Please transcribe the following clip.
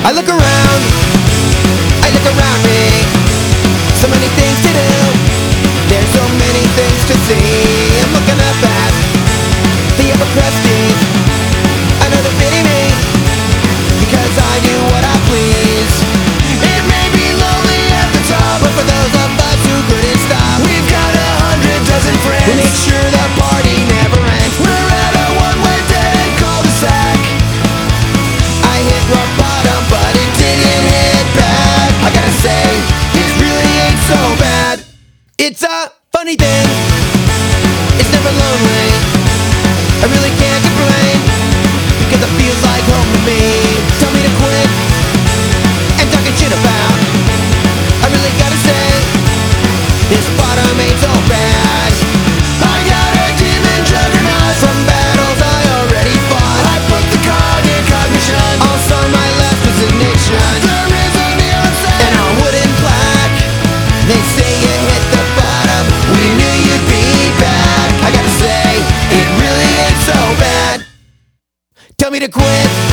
I look around me. So many things to do. There's so many things to see. I'm looking up at the upper crusties. I know they're pitying me because I do what I please. It may be lonely at the top, but for those of us who couldn't stop, we've got 100 dozen friends who make sure the party never ends. We're at a one-way dead cul-de-sac. I hit rock bottom, but it didn't hit back. I gotta say, it really ain't so bad. It's a funny thing, it's never lonely. I really can't complain, because it feels like home to me. Tell me to quit and talking shit about. I really gotta say, this bottom ain't so bad. I got a demon juggernaut from battles I already fought. I put the cog in cognition, also my left is ignition. There is on the outside and a wooden plaque. They say you hit the bottom, we knew you'd be back. I gotta say, it really ain't so bad. Tell me to quit